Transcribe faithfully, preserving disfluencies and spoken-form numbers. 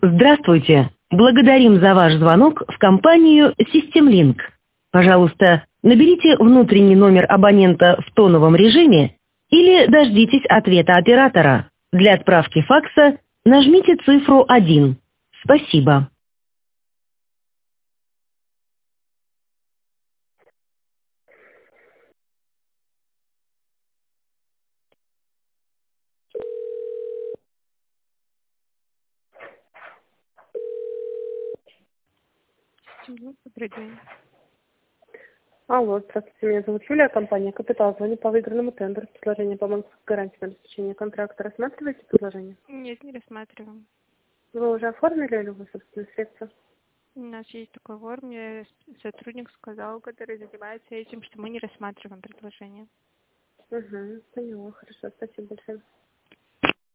Здравствуйте! Благодарим за ваш звонок в компанию SystemLink. Пожалуйста, наберите внутренний номер абонента в тоновом режиме или дождитесь ответа оператора. Для отправки факса нажмите цифру один. Спасибо. Ну, добрый день. Алло, здравствуйте, меня зовут Юлия, компания «Капитал». Звоню по выигранному тендеру. Предложение по банковской гарантии на обеспечение контракта. Рассматриваете предложение? Нет, не рассматриваем. Вы уже оформили или у вас собственные средства? У нас есть такой вор, мне сотрудник сказал, который занимается этим, что мы не рассматриваем предложение. Угу, поняла, хорошо, спасибо большое.